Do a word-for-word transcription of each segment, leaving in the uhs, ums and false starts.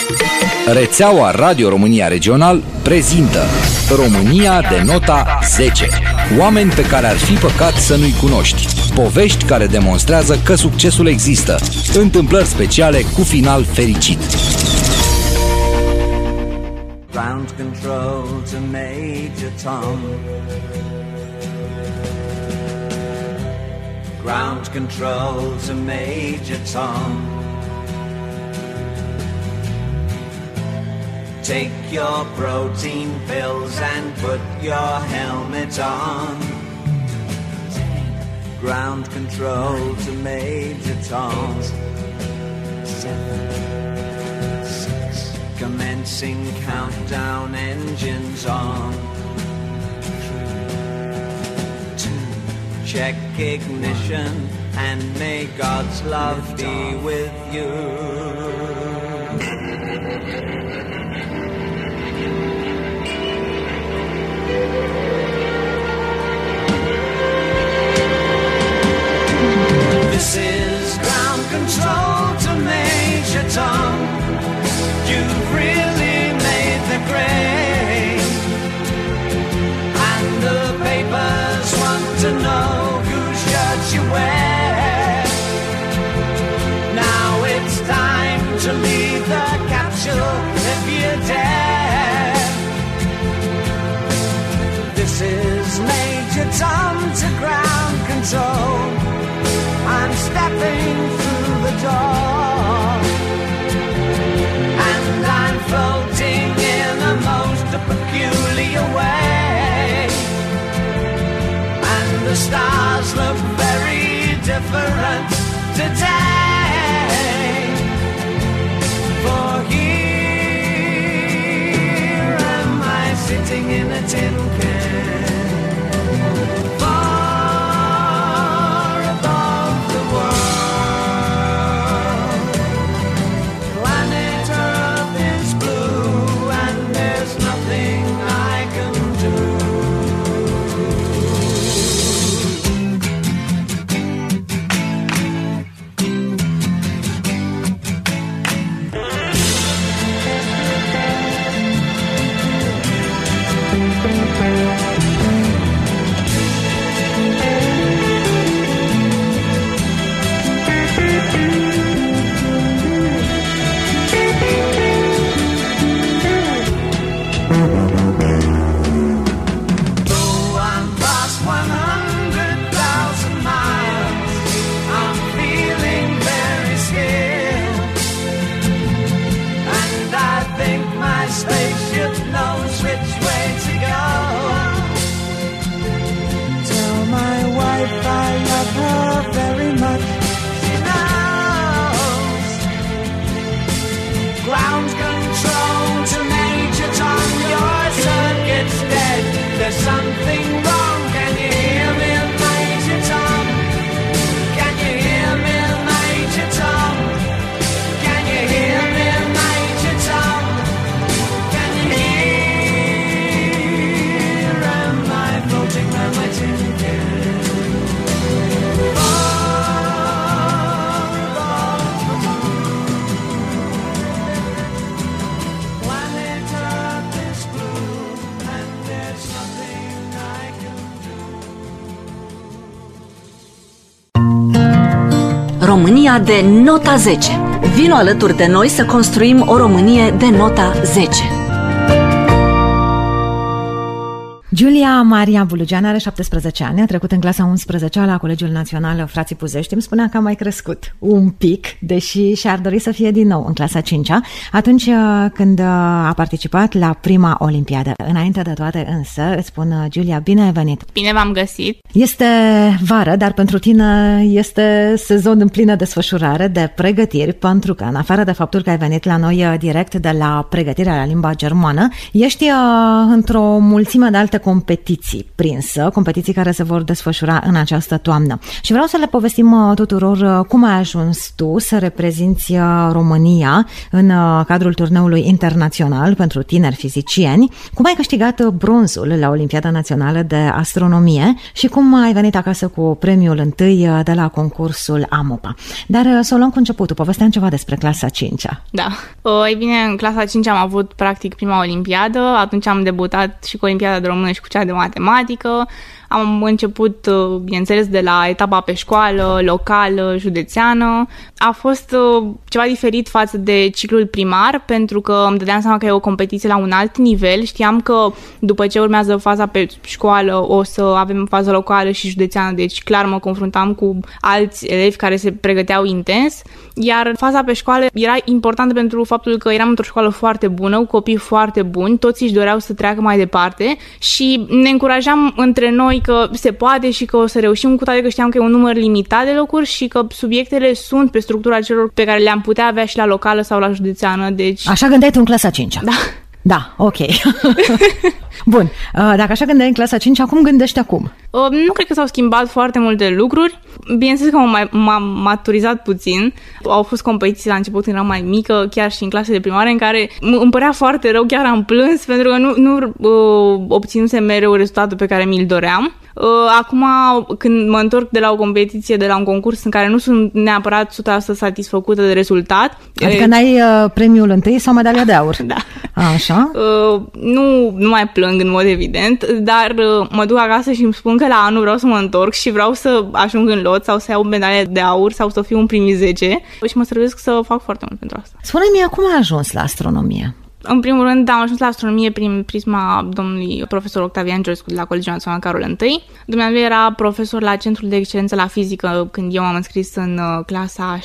Rețeaua Radio România Regional prezintă România de nota zece. Oameni pe care ar fi păcat să nu-i cunoști. Povești care demonstrează că succesul există. Întâmplări speciale cu final fericit. Ground control to Major Tom. Ground control to Major Tom. Take your protein pills and put your helmet on. Ground control to Major Tom. Seven, six. Commencing countdown, engines on. Three, two. Check ignition and may God's love be with you. This is ground control to Major Tom. You've really made the grade, and the papers want to know whose shirts you wear. Now it's time to leave the capsule if you dare. This is Major Tom to ground control. I'm stepping through the door, and I'm floating in a most peculiar way, and the stars look very different today. For here am I sitting in a tin can. România de nota zece. Vino alături de noi să construim o Românie de nota zece. Giulia Maria Bulugean are șaptesprezece ani, a trecut în clasa a unsprezecea la Colegiul Național Frații Puzești. Îmi spunea că a mai crescut un pic, deși și-ar dori să fie din nou în clasa a cincea, atunci când a participat la prima olimpiadă. Înainte de toate însă, îți spun, Giulia, bine ai venit! Bine v-am găsit! Este vară, dar pentru tine este sezon în plină desfășurare de pregătiri, pentru că, în afară de faptul că ai venit la noi direct de la pregătirea la limba germană, ești într-o mulțime de alte alte competiții prinsă, competiții care se vor desfășura în această toamnă. Și vreau să le povestim tuturor cum ai ajuns tu să reprezinți România în cadrul turneului internațional pentru tineri fizicieni, cum ai câștigat bronzul la Olimpiada Națională de Astronomie și cum ai venit acasă cu premiul întâi de la concursul AMOPA. Dar să o luăm cu începutul, povesteam ceva despre clasa a cincea. Da. Ei bine, în clasa a cincea am avut practic prima olimpiadă, atunci am debutat și cu Olimpiada de Română și cu cea de matematică. Am început, bineînțeles, de la etapa pe școală, locală, județeană. A fost ceva diferit față de ciclul primar, pentru că îmi dădeam seama că e o competiție la un alt nivel. Știam că după ce urmează faza pe școală o să avem fază locală și județeană, deci clar mă confruntam cu alți elevi care se pregăteau intens, iar faza pe școală era importantă pentru faptul că eram într-o școală foarte bună, cu copii foarte buni, toți își doreau să treacă mai departe și ne încurajam între noi că se poate și că o să reușim, cu toate că știam că e un număr limitat de locuri și că subiectele sunt pe structura celor pe care le-am putea avea și la locală sau la județeană. Deci... Așa gândeai tu în clasa a cincea? Da. Da, ok. Bun, dacă așa gândeai în clasa a cincea, cum gândești acum? Nu cred că s-au schimbat foarte multe lucruri. Bineînțeles că m-am, m-am maturizat puțin. Au fost competiții la început când eram mai mică, chiar și în clasele primare, în care îmi părea foarte rău, chiar am plâns, pentru că nu, nu uh, obținusem mereu rezultatul pe care mi-l doream. Uh, acum, când mă întorc de la o competiție, de la un concurs în care nu sunt neapărat o sută la sută satisfăcută de rezultat... Adică e... n-ai uh, premiul întâi sau medalia de aur? Da. Așa? Uh, nu, nu mai plâng, în mod evident, dar uh, mă duc acasă și îmi spun că la anul vreau să mă întorc și vreau să ajung în lot sau să iau medalie de aur sau să fiu în primii zece și mă străduiesc să fac foarte mult pentru asta. Spune-mi, cum ai ajuns la astronomie? În primul rând, am ajuns la astronomie prin prisma domnului profesor Octavian Georgescu de la Colegiul Național Carol I. Dumnealui era profesor la Centrul de Excelență la Fizică când eu m-am înscris în clasa a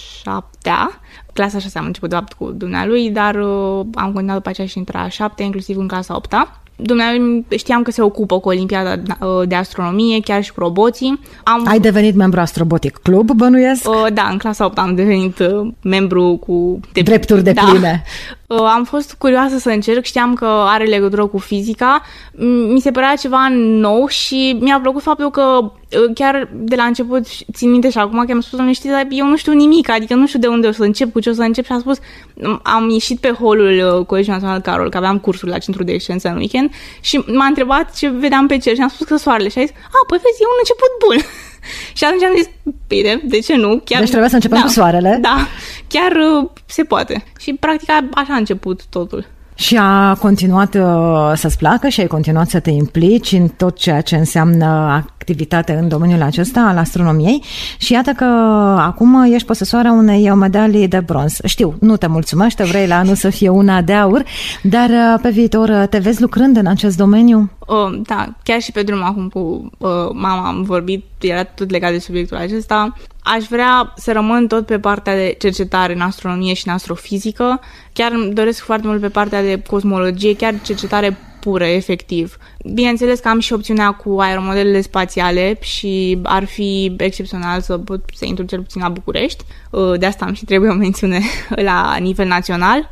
șaptea. Clasa a șasea am început de fapt cu dumnealui, dar uh, am continuat după aceea și între a șaptea, inclusiv în clasa a opta. Dumnealui știam că se ocupă cu Olimpiada de Astronomie, chiar și cu roboții. Am... Ai devenit membru Astrobotic Club, bănuiesc? Uh, da, în clasa a opta am devenit uh, membru cu... De... Drepturi de pline. Da. Uh, am fost curioasă să încerc, știam că are legătură cu fizica. Mi se părea ceva nou și mi-a plăcut faptul că uh, chiar de la început, țin minte și acum că mi-am spus, doamne, știi, dar eu nu știu nimic, adică nu știu de unde o să încep, cu ce o să încep și am spus, am ieșit pe holul uh, Colegiul Național Carol, că aveam cursuri la Centrul de Excelență în weekend și m-a întrebat ce vedeam pe cer și am spus că soarele și a zis, a, păi vezi, e un început bun. Și atunci am zis, bine, de ce nu? Chiar, deci trebuie să începem da, cu soarele? Da, chiar uh, se poate. Și practic așa a început totul. Și a continuat uh, să-ți placă și ai continuat să te implici în tot ceea ce înseamnă activitate în domeniul acesta al astronomiei și iată că acum ești posesoarea unei medalii de bronz. Știu, nu te mulțumește, vrei la anul să fie una de aur, dar uh, pe viitor te vezi lucrând în acest domeniu? Uh, da, chiar și pe drum acum cu uh, mama am vorbit, era tot legat de subiectul acesta. Aș vrea să rămân tot pe partea de cercetare în astronomie și în astrofizică. Chiar îmi doresc foarte mult pe partea de cosmologie, chiar cercetare pură, efectiv. Bineînțeles că am și opțiunea cu aeromodelele spațiale și ar fi excepțional să pot să intru cel puțin la București. De asta am și trebuie o mențiune la nivel național.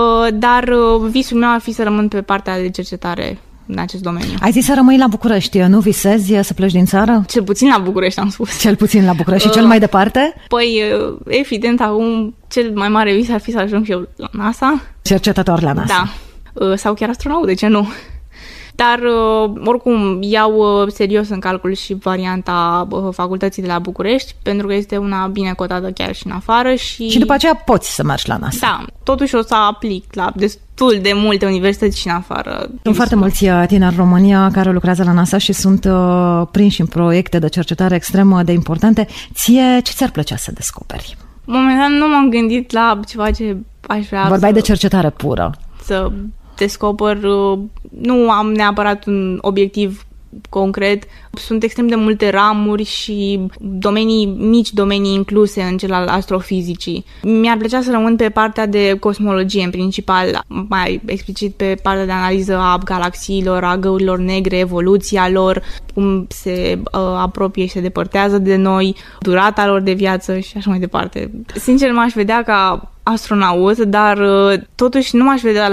Dar visul meu ar fi să rămân pe partea de cercetare în acest domeniu. Ai zis să rămâi la București, nu visezi să pleci din țară? Cel puțin la București, am spus. Cel puțin la București și uh, cel mai departe? Păi, evident, acum cel mai mare vis ar fi să ajung și eu la NASA. Cercetător la NASA. Da. Sau chiar astronaut, de ce nu? Dar, oricum, iau serios în calcul și varianta facultății de la București, pentru că este una bine cotată chiar și în afară. Și, și după aceea poți să mergi la NASA. Da, totuși o să aplic la destul de multe universități și în afară. Sunt foarte mulți tineri în România care lucrează la NASA și sunt uh, prinși în proiecte de cercetare extrem de importante. Ție ce ți-ar plăcea să descoperi? Momentan nu m-am gândit la ceva ce aș vrea. Vorbai să... de cercetare pură. Să descoper, nu am neapărat un obiectiv concret. Sunt extrem de multe ramuri și domenii, mici domenii incluse în cel al astrofizicii. Mi-ar plăcea să rămân pe partea de cosmologie în principal, mai explicit pe partea de analiză a galaxiilor, a găurilor negre, evoluția lor, cum se uh, apropie și se depărtează de noi, durata lor de viață și așa mai departe. Sincer, m-aș vedea ca astronaut, dar uh, totuși nu m-aș vedea la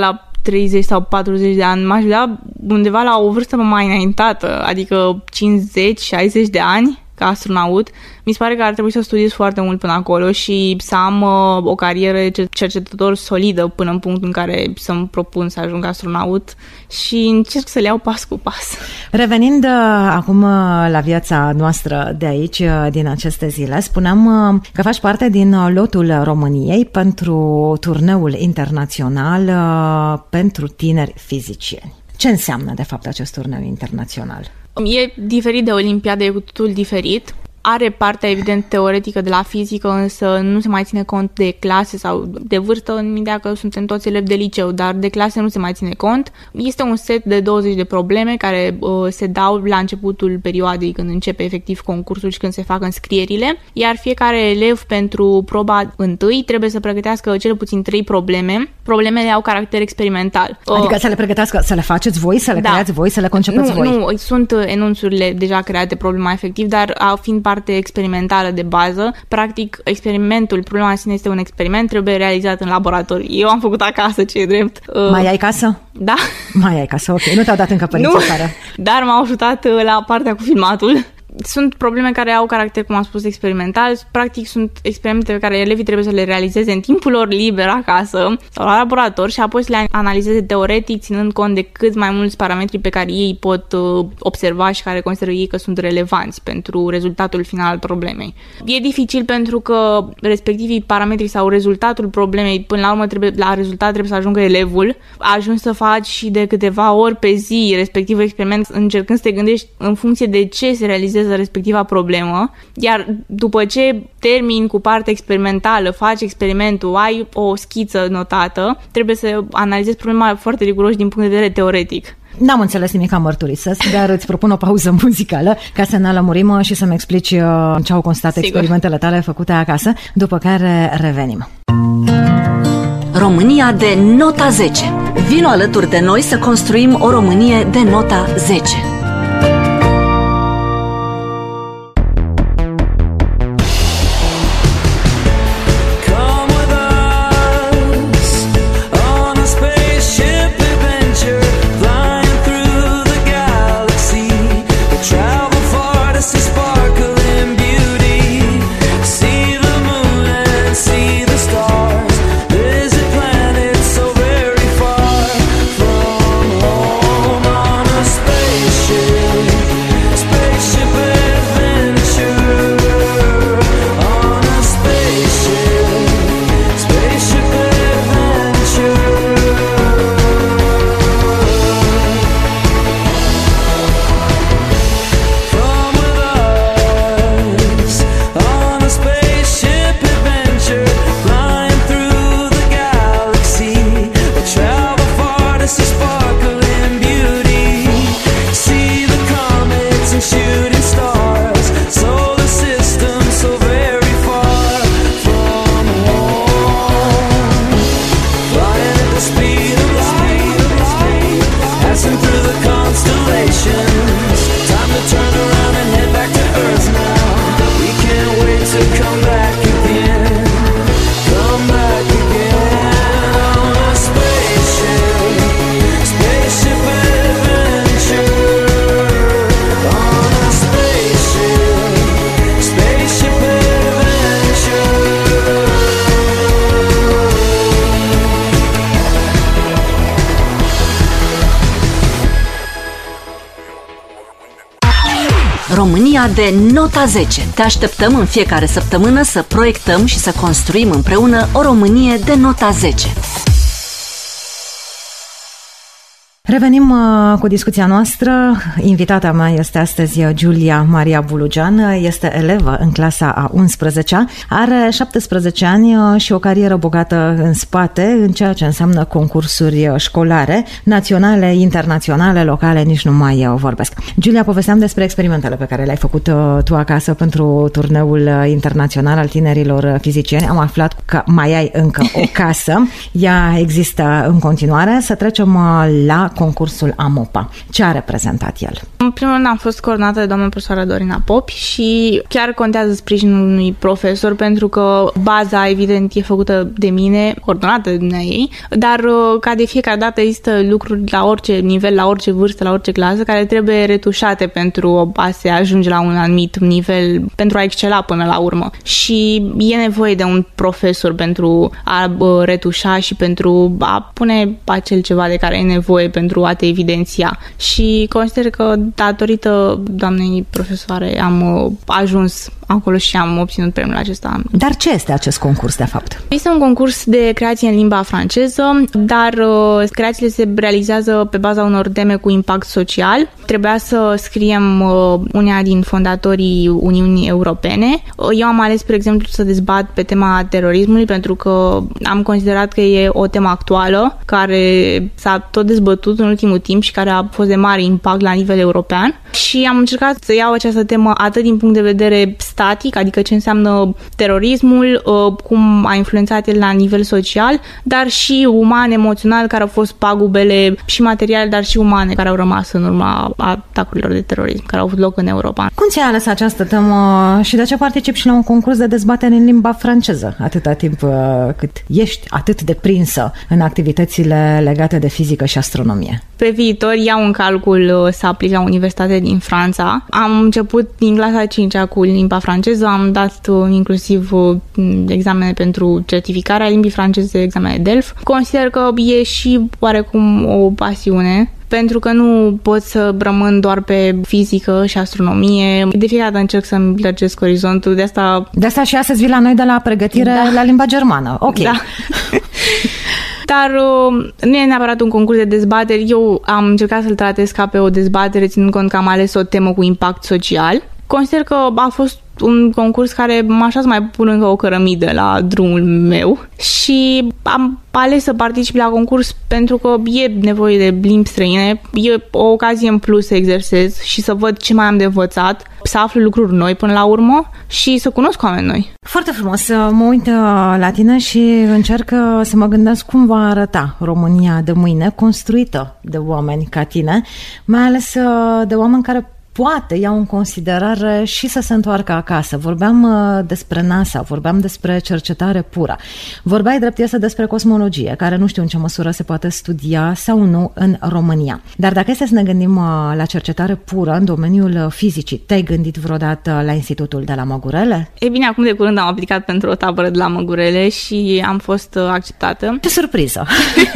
treizeci sau patruzeci de ani, m-aș vedea undeva la o vârstă mai înaintată, adică cincizeci șaizeci de ani ca astronaut. Mi se pare că ar trebui să studiez foarte mult până acolo și să am uh, o carieră de cercetător solidă până în punctul în care să-mi propun să ajung astronaut și încerc să le iau pas cu pas. Revenind uh, acum uh, la viața noastră de aici, uh, din aceste zile, spuneam uh, că faci parte din uh, lotul României pentru turneul internațional uh, pentru tineri fizicieni. Ce înseamnă, de fapt, acest turneu internațional? E diferit de Olimpiadă, e cu totul diferit. Are partea, evident, teoretică de la fizică, însă nu se mai ține cont de clase sau de vârstă. În ideea că suntem toți elevi de liceu, dar de clase nu se mai ține cont. Este un set de douăzeci de probleme care uh, se dau la începutul perioadei, când începe efectiv concursul și când se fac înscrierile, iar fiecare elev pentru proba întâi trebuie să pregătească cel puțin trei probleme. Problemele au caracter experimental. Adică uh, să le pregătească, să le faceți voi, să le da. creați voi, să le concepeți nu, voi? Nu, sunt enunțurile deja create, problema efectiv, dar fiind parte experimentală de bază. Practic, experimentul, problema în sine este un experiment, trebuie realizat în laborator. Eu am făcut acasă, ce e drept. Mai ai casă? Da. Mai ai casă, ok. Nu te-au dat încă părinții afară. Dar m-au ajutat la partea cu filmatul. Sunt probleme care au caracter, cum am spus, experimental. Practic sunt experimente pe care elevii trebuie să le realizeze în timpul lor liber acasă sau la laborator și apoi să le analizeze teoretic, ținând cont de cât mai mulți parametri pe care ei pot uh, observa și care consideră ei că sunt relevanți pentru rezultatul final al problemei. E dificil pentru că respectivii parametri sau rezultatul problemei, până la urmă trebuie, la rezultat trebuie să ajungă elevul. Ajungi să faci și de câteva ori pe zi respectivul experiment, încercând să te gândești în funcție de ce se realizează respectiva problemă, iar după ce termini cu partea experimentală, faci experimentul, ai o schiță notată, trebuie să analizezi problema foarte riguros din punct de vedere teoretic. N-am înțeles nimic, am mărturisesc, dar îți propun o pauză muzicală ca să ne lămurim și să-mi explici ce au constat Sigur. experimentele tale făcute acasă, după care revenim. România de nota zece. Vino alături de noi să construim o Românie de nota zece. România de nota zece. Te așteptăm în fiecare săptămână să proiectăm și să construim împreună o Românie de nota zece. Revenim uh, cu discuția noastră. Invitata mea este astăzi Giulia Maria Bulugean, este elevă în clasa a unsprezecea, are șaptesprezece ani și o carieră bogată în spate în ceea ce înseamnă concursuri școlare, naționale, internaționale, locale, nici nu mai vorbesc. Giulia, povesteam despre experimentele pe care le-ai făcut uh, tu acasă pentru turneul internațional al tinerilor fizicieni. Am aflat că mai ai încă o casă, ea există în continuare. Să trecem uh, la concursul AMOPA. Ce a reprezentat el? În primul rând am fost coordonată de doamna profesoară Dorina Popi și chiar contează sprijinul unui profesor, pentru că baza evident e făcută de mine, coordonată de ei, dar ca de fiecare dată există lucruri la orice nivel, la orice vârstă, la orice clasă, care trebuie retușate pentru a se ajunge la un anumit nivel, pentru a excela până la urmă. Și e nevoie de un profesor pentru a retușa și pentru a pune acel ceva de care e nevoie pentru a te evidenția. Și consider că datorită doamnei profesoare am ajuns acolo și am obținut premiul acesta. Dar ce este acest concurs, de fapt? Este un concurs de creație în limba franceză, dar uh, creațiile se realizează pe baza unor teme cu impact social. Trebuia să scriem uh, una din fondatorii Uniunii Europene. Eu am ales, spre exemplu, să dezbat pe tema terorismului, pentru că am considerat că e o temă actuală, care s-a tot dezbătut în ultimul timp și care a fost de mare impact la nivel european. Și am încercat să iau această temă atât din punct de vedere static, adică ce înseamnă terorismul, cum a influențat el la nivel social, dar și uman, emoțional, care au fost pagubele și materiale, dar și umane, care au rămas în urma atacurilor de terorism, care au avut loc în Europa. Cum ți-ai ales această temă și de ce participi și la un concurs de dezbatere în limba franceză, atâta timp cât ești atât de prinsă în activitățile legate de fizică și astronomie? Pe viitor iau în calcul să aplic la universitate din Franța. Am început din clasa a cincea cu limba franceză, am dat inclusiv examene pentru certificarea limbii franceze, examene D E L F. Consider că e și oarecum o pasiune, pentru că nu pot să rămân doar pe fizică și astronomie. De fiecare dată încerc să-mi lărgesc orizontul. De asta... De asta și astăzi vii la noi de la pregătire da. la limba germană. Ok. Da. Dar uh, nu e neapărat un concurs de dezbateri. Eu am încercat să-l tratez ca pe o dezbatere, ținând cont că am ales o temă cu impact social. Consider că a fost un concurs care m-a așa să mai pun încă o cărămidă la drumul meu și am ales să particip la concurs pentru că e nevoie de limbi străine, e o ocazie în plus să exersez și să văd ce mai am de învățat, să aflu lucruri noi până la urmă și să cunosc oameni noi. Foarte frumos, mă uit la tine și încerc să mă gândesc cum va arăta România de mâine, construită de oameni ca tine, mai ales de oameni care poate iau în considerare și să se întoarcă acasă. Vorbeam uh, despre NASA, vorbeam despre cercetare pură. Vorbeai drept este despre cosmologie, care nu știu în ce măsură se poate studia sau nu în România. Dar dacă este să ne gândim uh, la cercetare pură în domeniul fizicii, te-ai gândit vreodată la Institutul de la Măgurele? Ei bine, acum de curând am aplicat pentru o tabără de la Măgurele și am fost uh, acceptată. Ce surpriză!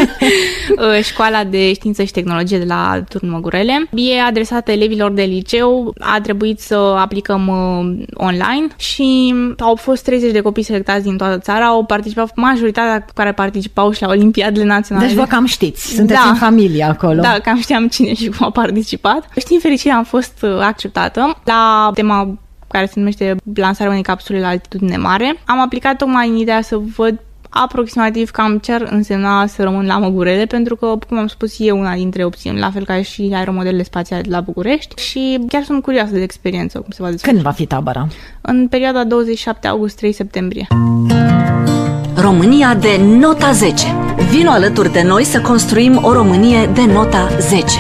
Școala de Știință și Tehnologie de la Turnul Măgurele e adresată elevilor de liceu. A trebuit să aplicăm uh, online și au fost treizeci de copii selectați din toată țara, au participat majoritatea care participau și la Olimpiadele Naționale. Deci vă cam știți, sunteți da. în familie acolo. Da, cam știam cine și cum a participat. Și din fericire am fost acceptată la tema care se numește lansarea unei capsule la altitudine mare. Am aplicat tocmai în ideea să văd aproximativ cam ce ar însemna să rămân la Măgurele, pentru că, cum am spus, e una dintre opțiuni, la fel ca și aeromodelele spațiale de la București și chiar sunt curioasă de experiență, cum se va desfășura. Când va fi tabăra? În perioada douăzeci și șapte august - trei septembrie. România de nota zece. Vino alături de noi să construim o Românie de nota zece.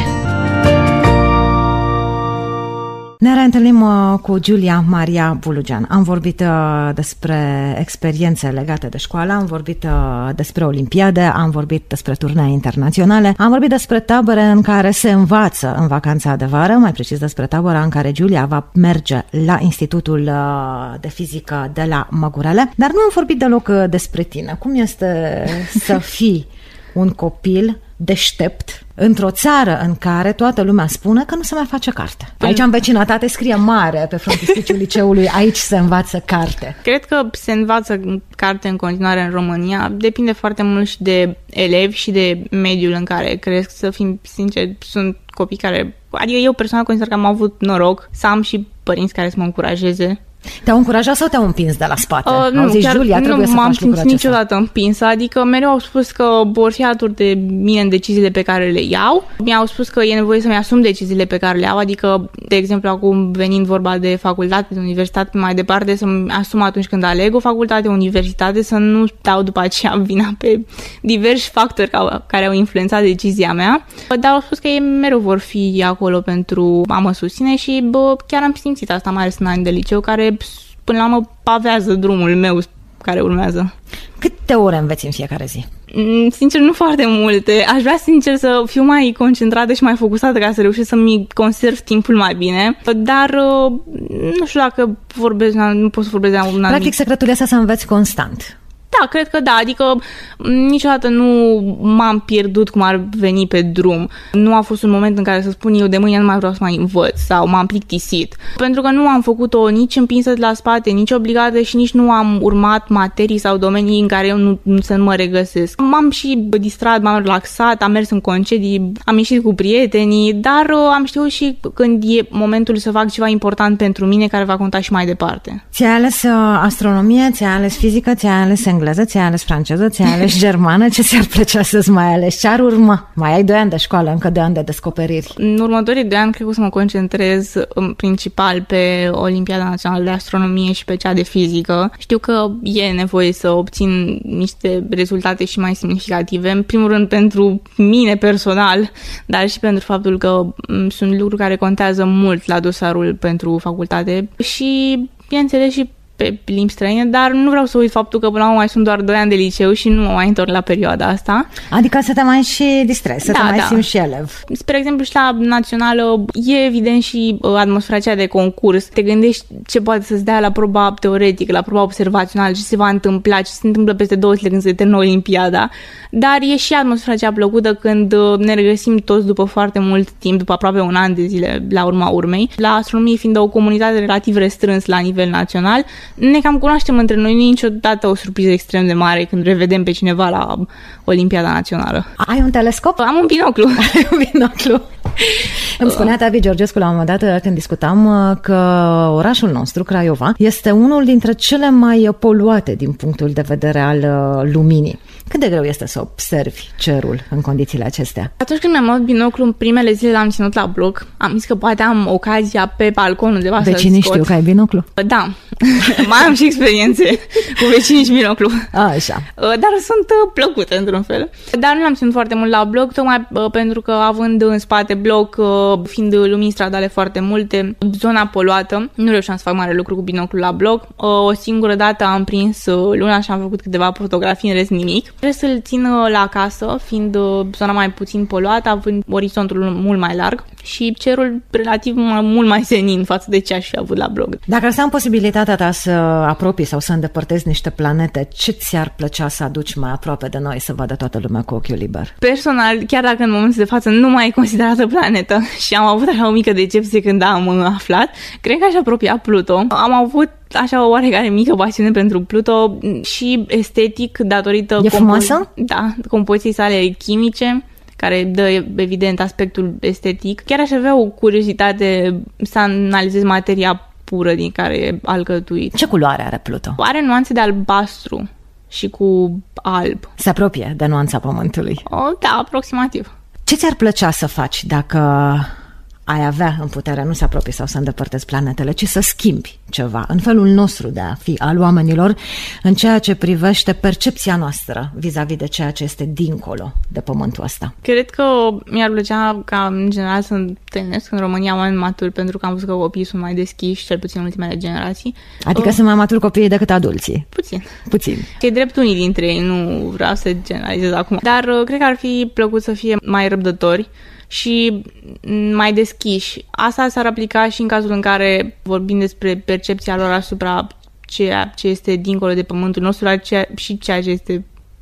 Ne reîntâlnim uh, cu Giulia Maria Bulugean. Am vorbit uh, despre experiențe legate de școală, am vorbit uh, despre olimpiade, am vorbit despre turnee internaționale, am vorbit despre tabere în care se învață în vacanța de vară, mai precis despre tabăra în care Giulia va merge la Institutul uh, de Fizică de la Măgurele, dar nu am vorbit deloc uh, despre tine. Cum este să fii un copil deștept într-o țară în care toată lumea spune că nu se mai face carte? Aici în vecinătate scrie mare pe frontispiciul liceului, aici se învață carte. Cred că se învață carte în continuare în România. Depinde foarte mult și de elevi și de mediul în care cresc. Să fim sinceri, sunt copii care... Adică eu personal consider că am avut noroc să am și părinți care să mă încurajeze Te-au încurajat sau te-au împins de la spate? Uh, nu, Au zis, chiar Julia, trebuie nu să m-am faci lucrul simțit acesta. niciodată împinsă, adică mereu au spus că vor fi alături de mine în deciziile pe care le iau. Mi-au spus că e nevoie să-mi asum deciziile pe care le iau, adică, de exemplu, acum venind vorba de facultate, de universitate, mai departe, să-mi asum atunci când aleg o facultate, o universitate, să nu dau după aceea vina pe diversi factori care au influențat decizia mea, dar au spus că ei mereu vor fi acolo pentru a mă susține și bă, chiar am simțit asta, mai ales în ani de liceu, care până la urmă pavează drumul meu care urmează. Câte ore înveți în fiecare zi? Sincer, nu foarte multe. Aș vrea, sincer, să fiu mai concentrată și mai focusată ca să reușesc să-mi conserv timpul mai bine, dar nu știu dacă vorbesc, nu pot să vorbesc de un anumit. Practic, secretul este să înveți constant. Da, cred că da, adică niciodată nu m-am pierdut cum ar veni pe drum. Nu a fost un moment în care să spun eu de mâine nu mai vreau să mai învăț sau m-am plictisit. Pentru că nu am făcut-o nici împinsă de la spate, nici obligată și nici nu am urmat materii sau domenii în care eu nu, nu să nu mă regăsesc. M-am și distrat, m-am relaxat, am mers în concedii, am ieșit cu prietenii, dar am știut și când e momentul să fac ceva important pentru mine care va conta și mai departe. Ți-ai ales astronomie, ți-ai ales fizică, ți-ai ales engleză, ți-ai ales franceză, ți-ai ales germană, ce ți-ar plăcea să-ți mai ales? Ce ar urma? Mai ai doi ani de școală, încă doi ani de descoperiri. În următorii doi ani cred că o să mă concentrez în principal pe Olimpiada Națională de Astronomie și pe cea de fizică. Știu că e nevoie să obțin niște rezultate și mai semnificative, în primul rând pentru mine personal, dar și pentru faptul că sunt lucruri care contează mult la dosarul pentru facultate și, bineînțeles, și pe limbi străine, dar nu vreau să uit faptul că până la urmă mai sunt doar doi ani de liceu și nu mă mai întorc la perioada asta. Adică să te mai și distrezi, să da, te mai da. simți și elev. Spre exemplu, și la națională e evident și uh, atmosfera aceea de concurs. Te gândești ce poate să-ți dea la proba teoretică, la proba observațională, ce se va întâmpla, ce se întâmplă peste două zile când se termină Olimpiada. Dar e și atmosfera aceea plăcută când uh, ne regăsim toți după foarte mult timp, după aproape un an de zile la urma urmei. La astronomie fiind o comunitate relativ restrâns la nivel național, ne cam cunoaștem între noi, nu e niciodată o surpriză extrem de mare când revedem pe cineva la Olimpiada Națională. Ai un telescop? Am un binoclu. Ai un binoclu. Îmi spunea Tavi Georgescu la un moment dat când discutam că orașul nostru, Craiova, este unul dintre cele mai poluate din punctul de vedere al luminii. Cât de greu este să observi cerul în condițiile acestea? Atunci când mi-am luat binoclu, în primele zile l-am ținut la bloc. Am zis că poate am ocazia pe balcon undeva să-l scot. Vecinii știu că ai binoclu? Da. Mai am și experiențe cu vecinii și binoclu. Așa. Dar sunt plăcute într-un fel. Dar nu l-am ținut foarte mult la bloc, tocmai pentru că având în spate bloc, fiind lumini stradale foarte multe, zona poluată, nu reușeam să fac mare lucru cu binoclu la bloc. O singură dată am prins luna și am făcut câteva fotografii, în rest nimic. Trebuie să-l țin la casă, fiind zona mai puțin poluată, având orizontul mult mai larg și cerul relativ mult mai senin față de ce aș fi avut la bloc. Dacă ar să am posibilitatea ta să apropii sau să îndepărtezi niște planete, ce ți-ar plăcea să aduci mai aproape de noi, să vadă toată lumea cu ochiul liber? Personal, chiar dacă în momentul de față nu mai e considerată planetă și am avut așa o mică decepție când am aflat, cred că aș apropia Pluto. Am avut așa o oarecare mică pasiune pentru Pluto și estetic datorită... E frumoasă? Compo- da, compoziției sale chimice, care dă evident aspectul estetic. Chiar aș avea o curiozitate să analizez materia pură din care e alcătuit. Ce culoare are Pluto? Are nuanțe de albastru și cu alb. Se apropie de nuanța Pământului. O, da, aproximativ. Ce ți-ar plăcea să faci dacă ai avea în putere, nu să apropii sau să îndepărtezi planetele, ci să schimbi ceva în felul nostru de a fi al oamenilor în ceea ce privește percepția noastră vis-a-vis de ceea ce este dincolo de pământul ăsta? Cred că mi-ar plăcea ca în general să întâlnesc în România oameni maturi, pentru că am văzut că copiii sunt mai deschiși, cel puțin în ultimele generații. Adică uh, sunt mai maturi copiii decât adulții? Puțin. Puțin. E drept unii dintre ei, nu vreau să generalizez acum, dar uh, cred că ar fi plăcut să fie mai răbdători și mai deschiși. Asta s-ar aplica și în cazul în care vorbim despre percepția lor asupra ceea ce este dincolo de pământul nostru, dar ceea, și ceea ce este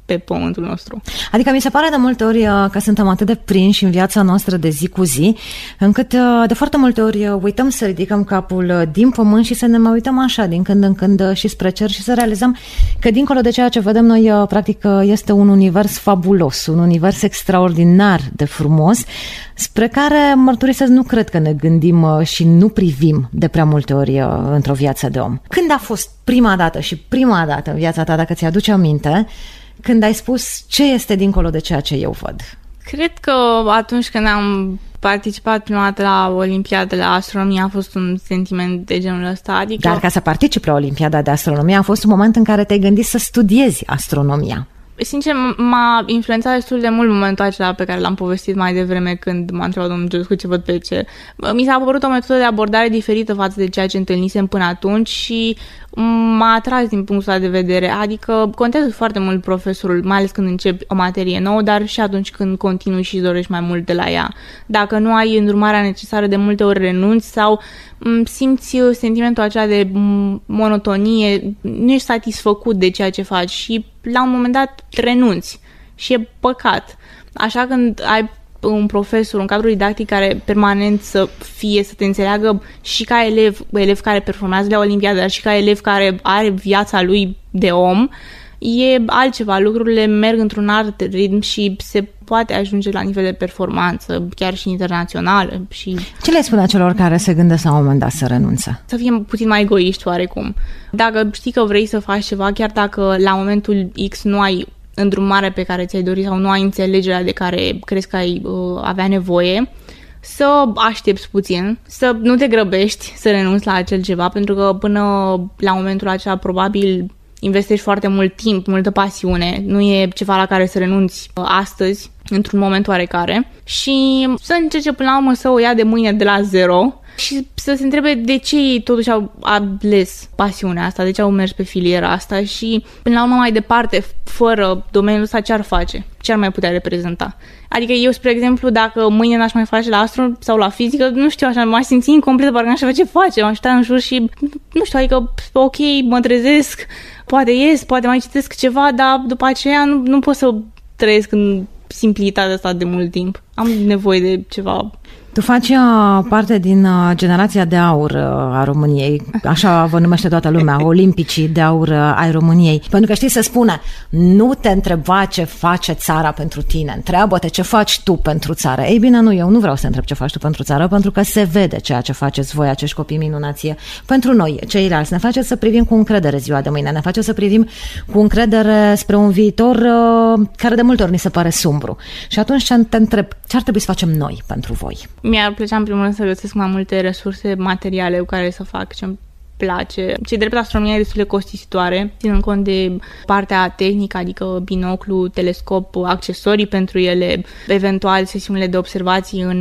pe pământul nostru. Adică mi se pare de multe ori că suntem atât de prinși în viața noastră de zi cu zi, încât de foarte multe ori uităm să ridicăm capul din pământ și să ne mai uităm așa din când în când și spre cer și să realizăm că dincolo de ceea ce vedem noi, practic este un univers fabulos, un univers extraordinar de frumos, spre care, mărturisesc, nu cred că ne gândim și nu privim de prea multe ori într-o viață de om. Când a fost prima dată și prima dată în viața ta, dacă ți-aduce aminte, când ai spus ce este dincolo de ceea ce eu văd? Cred că atunci când am participat prima dată la Olimpiada de astronomie a fost un sentiment de genul ăsta. Adică... Dar ca să participi la Olimpiada de astronomie a fost un moment în care te-ai gândit să studiezi astronomia. Sincer, m-a influențat destul de mult momentul acela pe care l-am povestit mai devreme când m-a întrebat domnul Gescu ce văd pe cer. Mi s-a părut o metodă de abordare diferită față de ceea ce întâlnisem până atunci și m-a atras din punctul ăsta de vedere. Adică contează foarte mult profesorul, mai ales când începi o materie nouă, dar și atunci când continui și dorești mai mult de la ea. Dacă nu ai îndrumarea necesară, de multe ori renunți sau simți sentimentul acela de monotonie, nu ești satisfăcut de ceea ce faci și la un moment dat renunți și e păcat. Așa când ai un profesor, un cadru didactic care permanent să fie, să te înțeleagă și ca elev, elev care performează la Olimpiadă, dar și ca elev care are viața lui de om, e altceva. Lucrurile merg într-un alt ritm și se poate ajunge la nivel de performanță, chiar și internațională. Și... Ce le spune celor care se gândesc la un moment dat să renunță? Să fie puțin mai egoiști oarecum. Dacă știi că vrei să faci ceva, chiar dacă la momentul X nu ai îndrumarea pe care ți-ai dorit sau nu ai înțelegerea de care crezi că ai uh, avea nevoie, să aștepți puțin, să nu te grăbești să renunți la acel ceva, pentru că până la momentul acela probabil investești foarte mult timp, multă pasiune, nu e ceva la care să renunți uh, astăzi, într-un moment oarecare, și să încerce până la urmă să o ia de mâine de la zero și să se întrebe de ce ei totuși au ales pasiunea asta, de ce au mers pe filiera asta și până la urmă mai departe, fără domeniul ăsta, ce ar face? Ce ar mai putea reprezenta? Adică eu, spre exemplu, dacă mâine n-aș mai face la astro sau la fizică, nu știu, așa, m-aș simți incompletă, parcă n-aș ce face, m-aș uita în jur și, nu știu, adică, ok, mă trezesc, poate ies, poate mai citesc ceva, dar după aceea nu, nu pot să trăiesc în simplitatea asta de mult timp. Am nevoie de ceva. Tu faci parte din generația de aur a României, așa vă numește toată lumea, olimpicii de aur ai României. Pentru că știi să spune, nu te întreba ce face țara pentru tine, întreabă-te ce faci tu pentru țară. Ei bine, nu, eu nu vreau să întreb ce faci tu pentru țară, pentru că se vede ceea ce faceți voi, acești copii minunație. Pentru noi, ceilalți, ne face să privim cu încredere ziua de mâine, ne face să privim cu încredere spre un viitor uh, care de multe ori ni se pare sumbru. Și atunci te întreb, ce ar trebui să facem noi pentru voi? Mi-ar plăcea în primul rând să găsesc mai multe resurse materiale cu care să fac ce-mi place. Ce drept, astronomia e destul de costisitoare, ținând cont de partea tehnică, adică binoclu, telescop, accesorii pentru ele, eventual sesiunile de observații în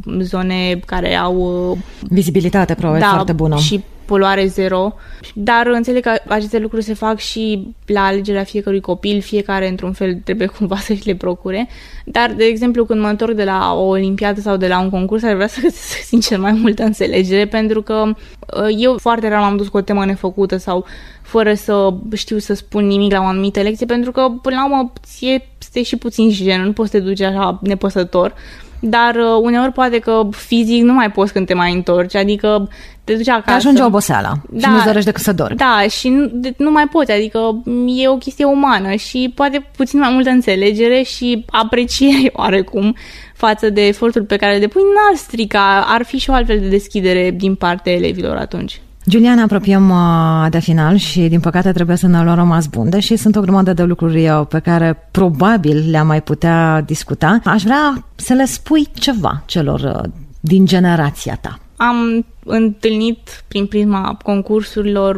zone care au vizibilitate probabil da, foarte bună și poluare zero, dar înțeleg că aceste lucruri se fac și la alegerea fiecărui copil, fiecare într-un fel trebuie cumva să-și le procure, dar, de exemplu, când mă întorc de la o olimpiadă sau de la un concurs, ar vrea să găsesc, sincer, mai multă înțelegere, pentru că eu foarte rar m-am dus cu o temă nefăcută sau fără să știu să spun nimic la o anumită lecție, pentru că, până la urmă, este și puțin jenă, nu poți să te duci așa nepăsător. Dar uh, uneori poate că fizic nu mai poți când te mai întorci, adică te duci acasă. Te ajunge oboseala da, și nu-ți dorești decât să dormi. Da, și nu, de, nu mai poți, adică e o chestie umană și poate puțin mai multă înțelegere și apreciere oarecum față de efortul pe care le depui, n-ar strica, ar fi și o altfel de deschidere din partea elevilor atunci. Giulia, ne apropiem de final și, din păcate, trebuie să ne luăm rămas bun, deși sunt o grămadă de lucruri pe care probabil le-am mai putea discuta. Aș vrea să le spui ceva celor din generația ta. Am întâlnit prin prisma concursurilor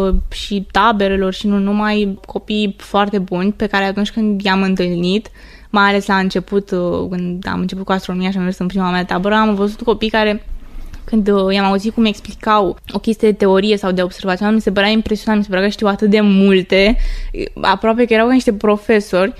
și taberelor și nu numai copii foarte buni pe care atunci când i-am întâlnit, mai ales la început, când am început cu astronomia și am mers în prima mea tabără, am văzut copii care, când i-am auzit cum explicau o chestie de teorie sau de observațional, mi se părea impresionant, mi se părea că știu atât de multe, aproape că erau ca niște profesori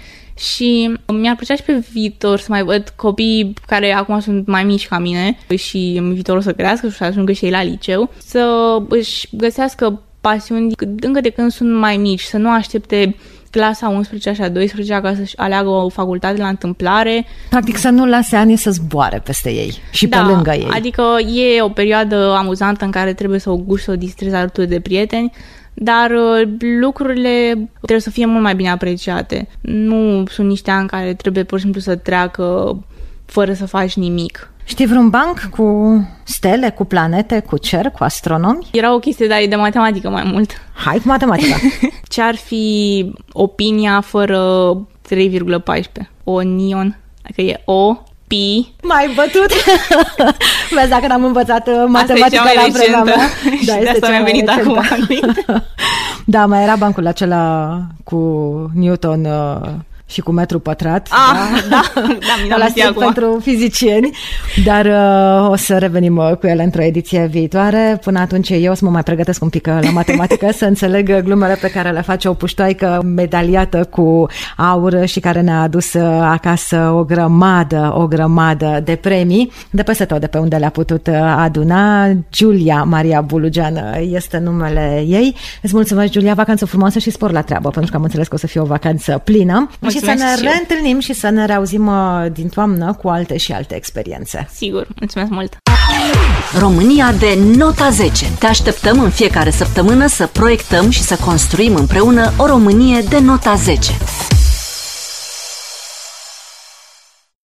și mi-ar plăcea și pe viitor să mai văd copii care acum sunt mai mici ca mine și în viitor o să crească și să ajungă și ei la liceu, să își găsească pasiuni încă de când sunt mai mici, să nu aștepte clasa a unsprezecea și a douăsprezecea ca să-și aleagă o facultate la întâmplare. Practic să nu lase anii să zboare peste ei și da, pe lângă ei. Adică e o perioadă amuzantă în care trebuie să o guși, să o distrezi alături de prieteni, dar lucrurile trebuie să fie mult mai bine apreciate. Nu sunt niște ani care trebuie pur și simplu să treacă fără să faci nimic. Știi vreun banc cu stele, cu planete, cu cer, cu astronomi? Era o chestie, dar e de matematică mai mult. Hai cu matematica. Ce-ar fi opinia fără trei virgulă paisprezece? Onion, adică e O, pi. M-ai bătut? Vezi, dacă n-am învățat matematica la vremea mea. Da, este asta mi-a venit acum. Da, mai era bancul acela cu Newton și cu metru pătrat. Ah, da, da, da, da mi-am pentru fizicieni, dar uh, o să revenim uh, cu ele într-o ediție viitoare. Până atunci eu o să mă mai pregătesc un pic la matematică, să înțeleg glumele pe care le face o puștoaică medaliată cu aur și care ne-a adus uh, acasă o grămadă, o grămadă de premii, de peste tot, de pe unde le-a putut uh, aduna. Giulia Maria Bulugean este numele ei. Îți mulțumesc, Giulia, vacanță frumoasă și spor la treabă, pentru că am înțeles că o să fie o vacanță plină. Și să ne reîntâlnim și să ne reauzim din toamnă cu alte și alte experiențe. Sigur, mulțumesc mult! România de nota zece. Te așteptăm în fiecare săptămână să proiectăm și să construim împreună o Românie de nota zece.